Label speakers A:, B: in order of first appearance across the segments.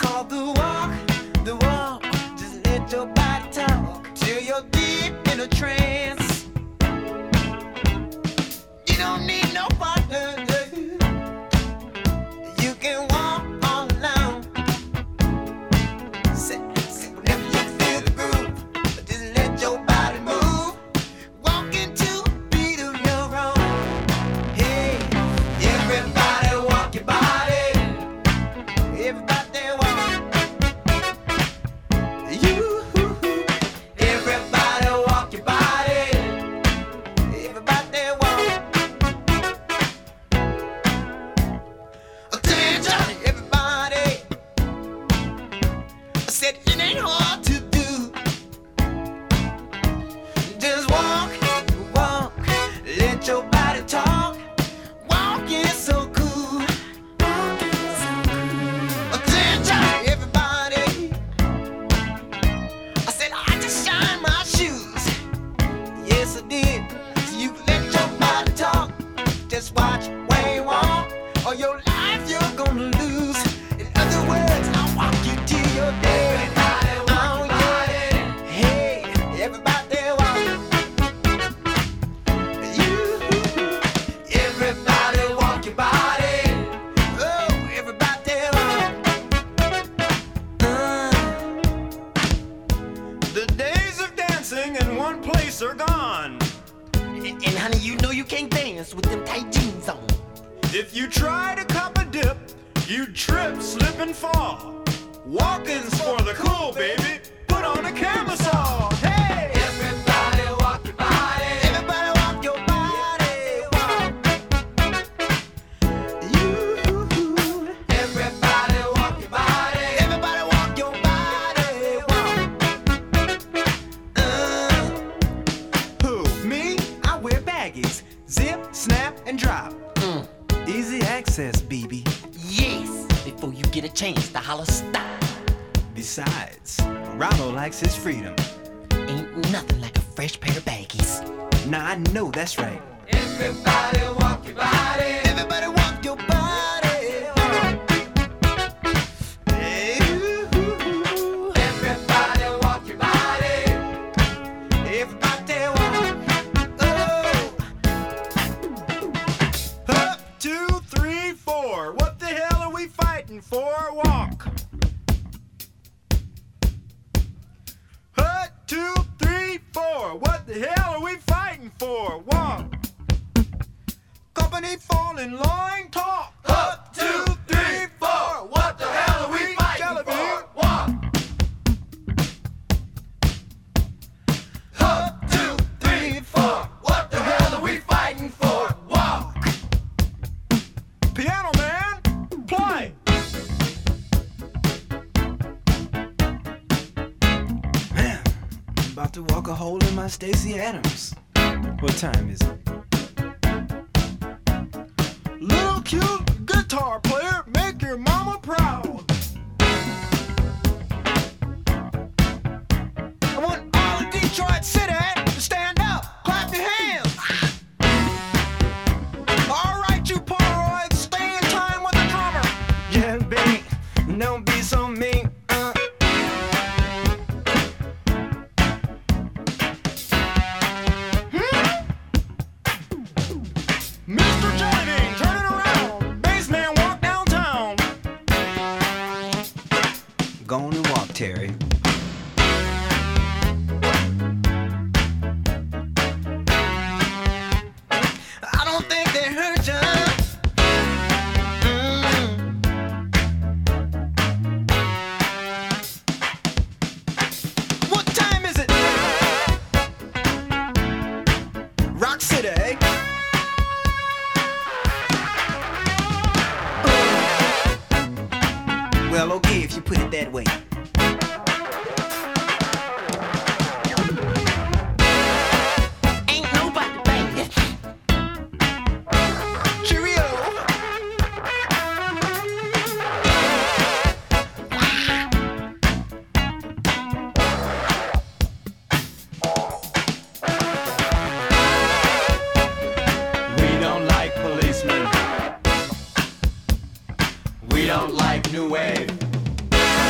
A: called the walk. Just let your body talk till you're deep in a trance. You don't need no partner. You can walk all alone. Whenever you feel the groove, just let your body move. Walk into a beat of your own. Hey, everybody walk your body. Everybody walk. You. Everybody walk your body. Everybody walk. Attention, everybody. I said it ain't hard to do. Just walk, walk. Let your body talk. Walking so cool. Attention, everybody. I said I just shined my shoes. Yes, I did. So you let your body talk. Just watch where you walk, or your life you're gonna lose. In other words, I'll walk you to your day. Oh, yeah. Hey, everybody walk. You. Everybody walk your body. Oh, everybody walk.
B: The days of dancing in one place are gone.
A: And honey, you know you can't dance with them tight jeans on.
B: If you try to cop a dip, you trip, slip, and fall. Walking's for the cool, baby. Put on a camisole. Hey!
A: Everybody walk your body. Everybody walk your body. Walk. You. Everybody walk your body. Everybody walk your body. Walk.
B: Who?
C: Me, I wear baggies. Zip, snap, and drop. Easy access, BB.
A: Yes. Before you get a chance to holler stop.
C: Besides, Rollo likes his freedom.
A: Ain't nothing like a fresh pair of baggies.
C: Nah, I know that's right.
A: Everybody walk your body. Everybody walk your body. Hey. Everybody walk your body. Everybody walk. Oh.
B: Up, 2, 3, 4. What the hell are we fighting for? Walk. Hut, 2, 3, 4. What the hell are we fighting for? Walk. Company fall in line, talk.
A: Up, 2, 3, 4. What the hell are we fighting for? Walk. Up, 2, 3, 4. What the hell are we fighting for? Walk.
B: Piano man, play.
C: Man, I'm about to walk a hole in my Stacey Adams. What time is it?
B: Little cute guitar player, make your mama proud.
A: I want all of Detroit City to stand up, clap your hands.
B: All right, you Polaroids, stay in time with the drummer.
C: Yeah, baby, don't be so mean.
B: Mr. Johnny, turn it around. Bassman, walk downtown.
C: Go on and walk, Terry.
A: I don't think they hurt ya. What time is it?
C: Rock City, eh? Well, okay, if you put it that way.
A: Ain't nobody banging. Cheerio.
B: We don't like new wave.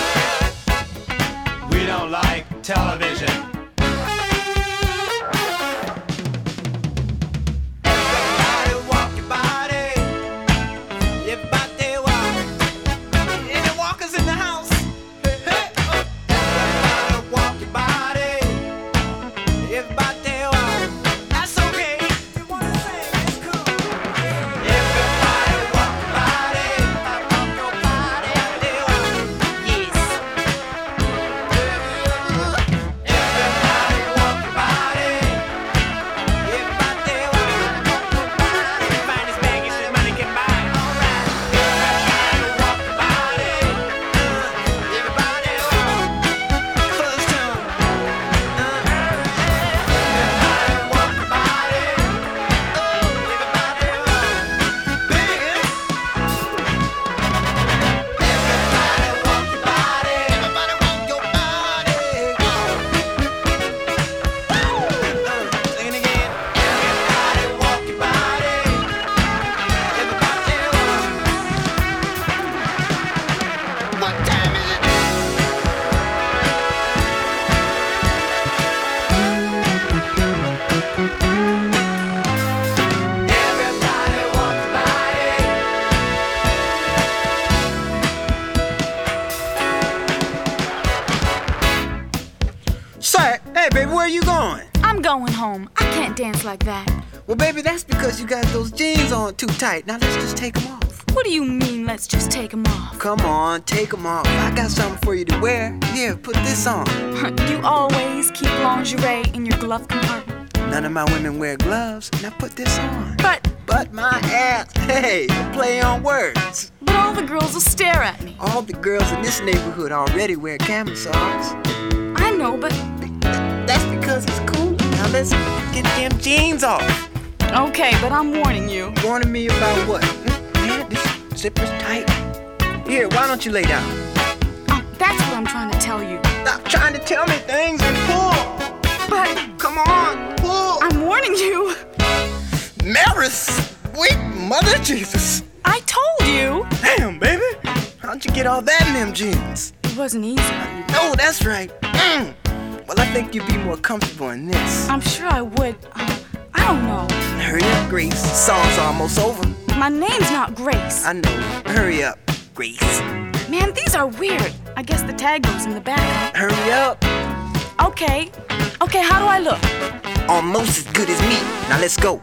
C: Hey, baby, where are you going?
D: I'm going home. I can't dance like that.
C: Well, baby, that's because you got those jeans on too tight. Now let's just take them off.
D: What do you mean, let's just take them off?
C: Come on, take them off. I got something for you to wear. Here, put this on.
D: You always keep lingerie in your glove compartment.
C: None of my women wear gloves. Now put this on.
D: But
C: my ass. Hey, play on words.
D: all the girls will stare at me.
C: All the girls in this neighborhood already wear camisoles.
D: I know, but...
C: That's because it's cool. Now let's get them jeans off.
D: Okay, but I'm warning you.
C: Warning me about what? Man, this zipper's tight. Here, why don't you lay down?
D: Oh, that's what I'm trying to tell you.
C: Stop trying to tell me things and pull.
D: But...
C: Come on, pull.
D: I'm warning you.
C: Maris, sweet mother Jesus.
D: I told you.
C: Damn, baby. How'd you get all that in them jeans?
D: It wasn't easy.
C: No, that's right. Well, I think you'd be more comfortable in this.
D: I'm sure I would. I don't know.
C: Hurry up, Grace. Song's almost over.
D: My name's not Grace.
C: I know. Hurry up, Grace.
D: Man, these are weird. I guess the tag goes in the back.
C: Hurry up.
D: Okay, how do I look?
C: Almost as good as me. Now let's go.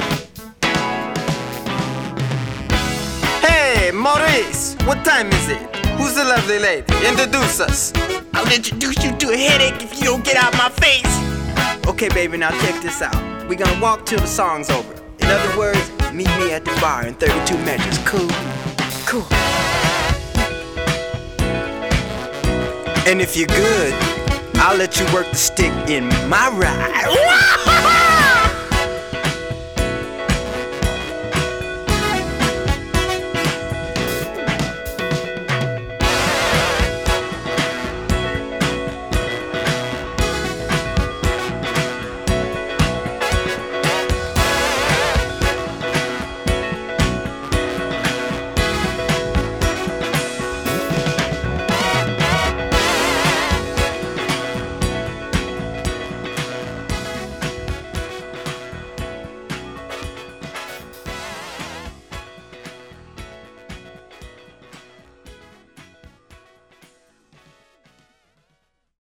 C: Hey, Maurice. What time is it? Who's the lovely lady? Introduce us. I'll introduce you to a headache if you don't get out my face. Okay, baby, now check this out. We're gonna walk till the song's over. In other words, meet me at the bar in 32 measures. Cool?
D: Cool.
C: And if you're good, I'll let you work the stick in my ride.